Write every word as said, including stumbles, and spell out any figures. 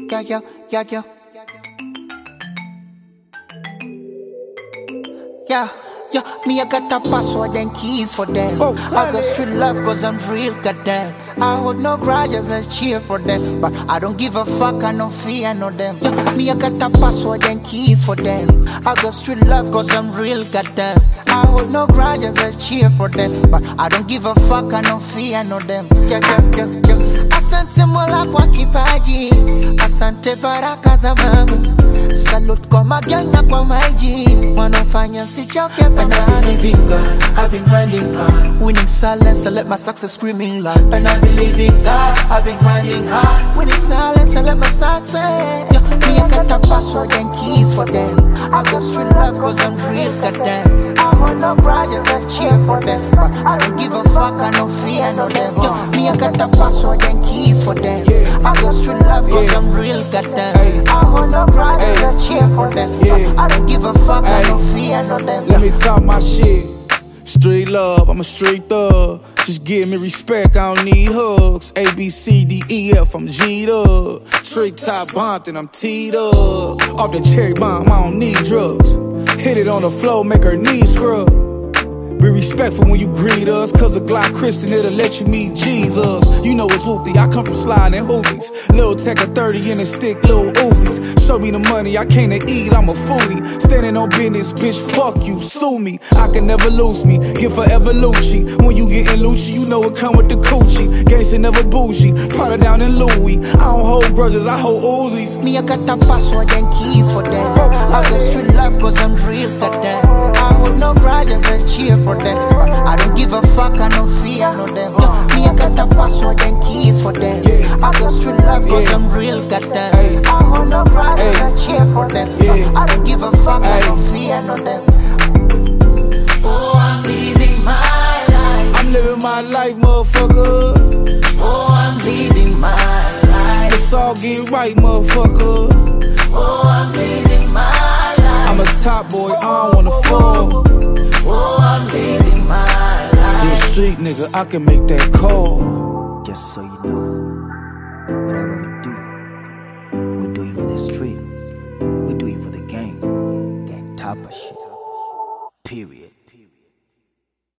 Yeah, yeah, yeah, yeah. Yeah, yeah, me I got a password and keys for them. I got street love cause I'm real, goddamn. I hold no grudges and cheer for them. But I don't give a fuck, I no fear, no them. Yeah, me I got a password and keys for them. I got street love cause I'm real, goddamn. I hold no grudges and cheer for them. But I don't give a fuck, I no fear, no them. Yeah, yeah, yeah, yeah. Asante Mola kwa kipaji, asante baraka za mama. Salute kwa magang na kwa maji, wanafanya sichoke and I believe in God, I've been grinding hard. Winning silence to let my success screaming loud. And I believe in God, I've been grinding hard. Winning silence to let my success. Yes, me I got the password and keys for them. I got street love cause I'm real, goddamn. I hold no grudges, I cheer for them. But I don't give a fuck, I no fear, no them. Yo, me I got the password and keys for them. I got street love cause I'm real, goddamn. I hold no grudges, I cheer for them. But I don't give a fuck, I no fear, no them. Let me talk my shit. Street love, I'm a street thug. Just give me respect, I don't need hugs. A, B, C, D, E, F, I'm G'd up. Trick top bumped and I'm teed up. Off the cherry bomb, I don't need drugs. Hit it on the floor, make her knees scrub. Be respectful when you greet us, cause a Glock Christian, it'll let you meet Jesus. You know it's hoopty, I come from sliding hoopies. Lil Tech a thirty in a stick, Lil Uzis. Show me the money, I came to eat, I'm a foodie. Standing on business, bitch, fuck you, sue me. I can never lose me, get forever Lucci. When you gettin' Lucci, you know it come with the coochie. Gangsta never bougie, Prada down in Louis. I don't hold grudges, I hold Uzis. Me, I got the password and keys for them. I got street love cause I'm real, goddamn. I hold no grudges, I cheer for them. But I don't give a fuck, I no fear, no them. Yo, me, I got the password and keys for them. I got street love cause I'm real, goddamn. I hold no grudges, I cheer for them. But I don't give a fuck, I no fear, no them. Oh, I'm living my life. I'm living my life, motherfucker. Oh, I'm living my life. Let's all get right, motherfucker. Oh, I'm living my life. I'm a top boy, I don't wanna fall. Oh, I'm living my life. You a street nigga, I can make that call. Just so you know, whatever we do, we do it for the street. We do it for the gang. Gang top of shit. Period.